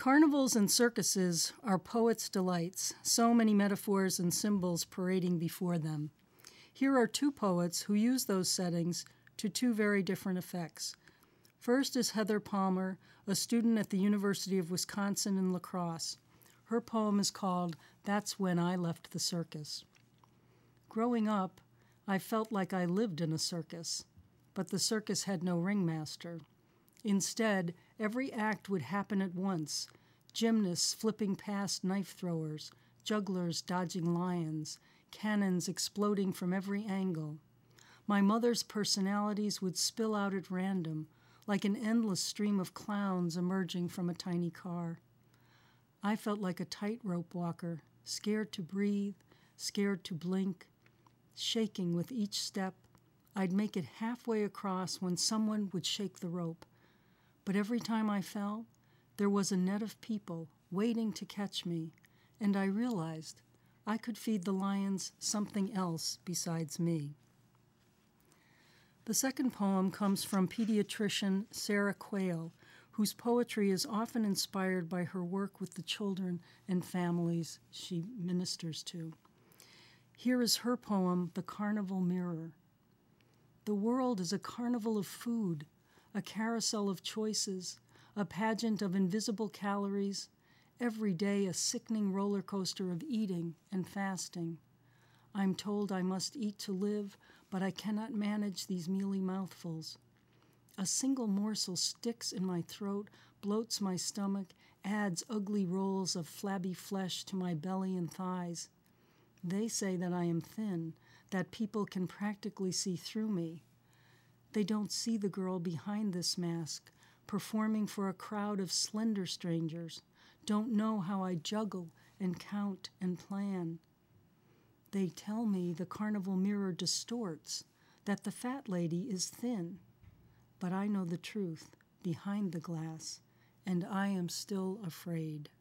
Carnivals and circuses are poets' delights, so many metaphors and symbols parading before them. Here are two poets who use those settings to two very different effects. First is Heather Palmer, a student at the University of Wisconsin in La Crosse. Her poem is called "That's When I Left the Circus." Growing up, I felt like I lived in a circus, but the circus had no ringmaster. Instead, every act would happen at once: gymnasts flipping past knife throwers, jugglers dodging lions, cannons exploding from every angle. My mother's personalities would spill out at random, like an endless stream of clowns emerging from a tiny car. I felt like a tightrope walker, scared to breathe, scared to blink, shaking with each step. I'd make it halfway across when someone would shake the rope. But every time I fell, there was a net of people waiting to catch me, and I realized I could feed the lions something else besides me. The second poem comes from pediatrician Sarah Quayle, whose poetry is often inspired by her work with the children and families she ministers to. Here is her poem, "The Carnival Mirror." The world is a carnival of food, a carousel of choices, a pageant of invisible calories, every day a sickening roller coaster of eating and fasting. I'm told I must eat to live, but I cannot manage these mealy mouthfuls. A single morsel sticks in my throat, bloats my stomach, adds ugly rolls of flabby flesh to my belly and thighs. They say that I am thin, that people can practically see through me. They don't see the girl behind this mask, performing for a crowd of slender strangers, don't know how I juggle and count and plan. They tell me the carnival mirror distorts, that the fat lady is thin. But I know the truth behind the glass, and I am still afraid.